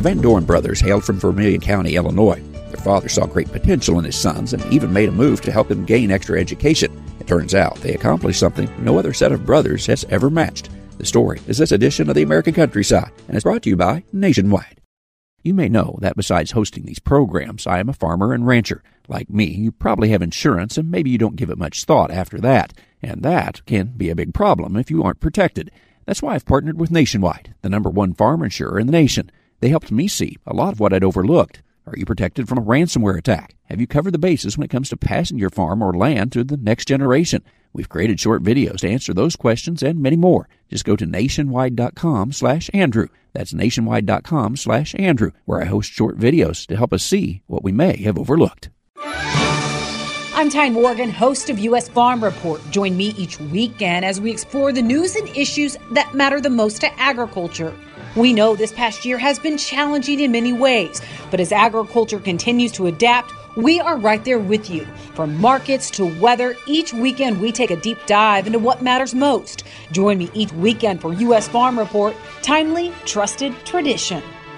Van Doren brothers hailed from Vermilion County, Illinois. Their father saw great potential in his sons and even made a move to help them gain extra education. It turns out they accomplished something no other set of brothers has ever matched. The story is this edition of the American Countryside, and is brought to you by Nationwide. You may know that besides hosting these programs, I am a farmer and rancher. Like me, you probably have insurance, and maybe you don't give it much thought after that. And that can be a big problem if you aren't protected. That's why I've partnered with Nationwide, the #1 farm insurer in the nation. They helped me see a lot of what I'd overlooked. Are you protected from a ransomware attack? Have you covered the bases when it comes to passing your farm or land to the next generation? We've created short videos to answer those questions and many more. Just go to nationwide.com/Andrew. That's nationwide.com/Andrew, where I host short videos to help us see what we may have overlooked. I'm Ty Morgan, host of U.S. Farm Report. Join me each weekend as we explore the news and issues that matter the most to agriculture. We know this past year has been challenging in many ways, but as agriculture continues to adapt, we are right there with you. From markets to weather, each weekend we take a deep dive into what matters most. Join me each weekend for U.S. Farm Report, timely, trusted tradition.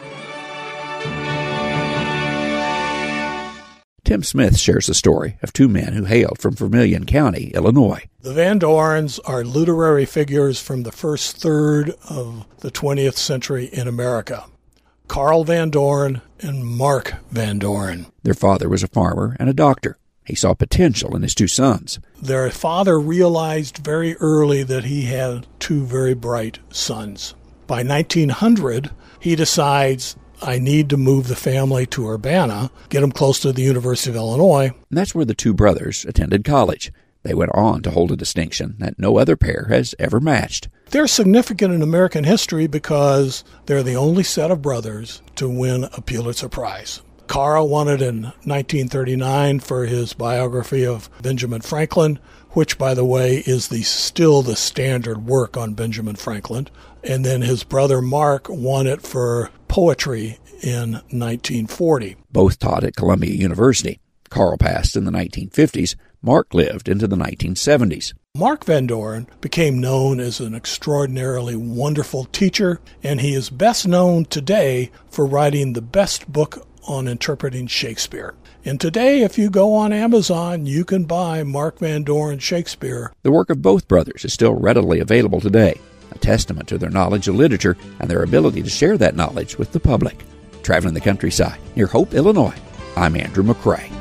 Tim Smith shares the story of two men who hailed from Vermilion County, Illinois. The Van Dorens are literary figures from the first third of the 20th century in America. Carl Van Doren and Mark Van Doren. Their father was a farmer and a doctor. He saw potential in his two sons. Their father realized very early that he had two very bright sons. By 1900, he decides, I need to move the family to Urbana, get them close to the University of Illinois. And that's where the two brothers attended college. They went on to hold a distinction that no other pair has ever matched. They're significant in American history because they're the only set of brothers to win a Pulitzer Prize. Carl won it in 1939 for his biography of Benjamin Franklin, which, by the way, is still the standard work on Benjamin Franklin. And then his brother Mark won it for poetry in 1940. Both taught at Columbia University. Carl passed in the 1950s. Mark lived into the 1970s. Mark Van Doren became known as an extraordinarily wonderful teacher, and he is best known today for writing the best book on interpreting Shakespeare. And today, if you go on Amazon, you can buy Mark Van Doren Shakespeare. The work of both brothers is still readily available today, a testament to their knowledge of literature and their ability to share that knowledge with the public. Traveling the countryside near Hope, Illinois, I'm Andrew McCrae.